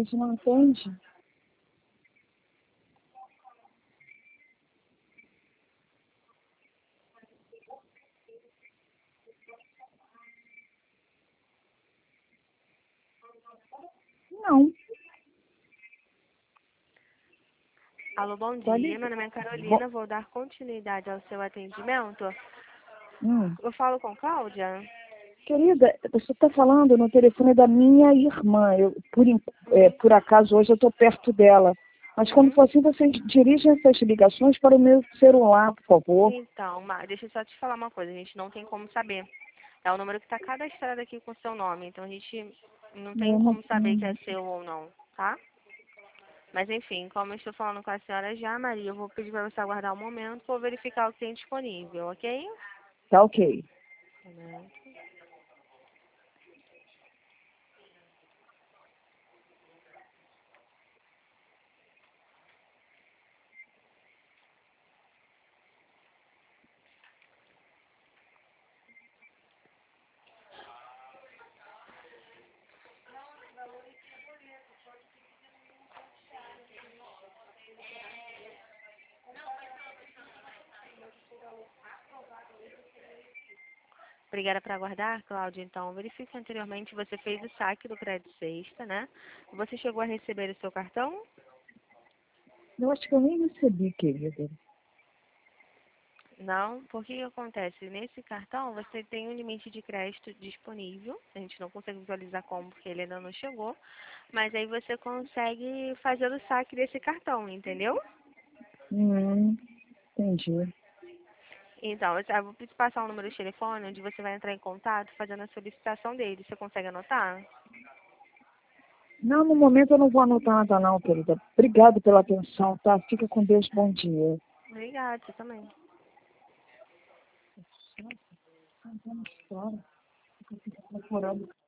gente não entende. Não. Alô, bom Pode... dia. Meu nome é Carolina. Vou dar continuidade ao seu atendimento. Hum. Eu falo com Cláudia? Querida, você está falando no telefone da minha irmã. Por acaso, hoje eu estou perto dela. Mas quando for assim, vocês dirigem essas ligações para o meu celular, por favor. Então, deixa eu só te falar uma coisa. A gente não tem como saber. É o número que está cadastrado aqui com o seu nome. Então, a gente não tem Eu não como saber que é tenho. seu ou não, tá? Mas, enfim, como eu estou falando com a senhora já, Maria, eu vou pedir para você aguardar um momento. Vou verificar o que tem disponível, ok? Tá ok. Obrigada por aguardar, Cláudia. Então, verifique anteriormente, você fez o saque do crédito sexta, né? Você chegou a receber o seu cartão? Eu acho que eu nem recebi, querida. Não, porque o que acontece? Nesse cartão, você tem um limite de crédito disponível. A gente não consegue visualizar como, porque ele ainda não chegou. Mas aí você consegue fazer o saque desse cartão, entendeu? Entendi. Então, eu vou te passar um número de telefone onde você vai entrar em contato fazendo a solicitação dele. Você consegue anotar? Não, no momento eu não vou anotar nada não, querida. Obrigado pela atenção, tá? Fica com Deus, bom dia. Obrigada, você também. Nossa, contando história. Fica procurando.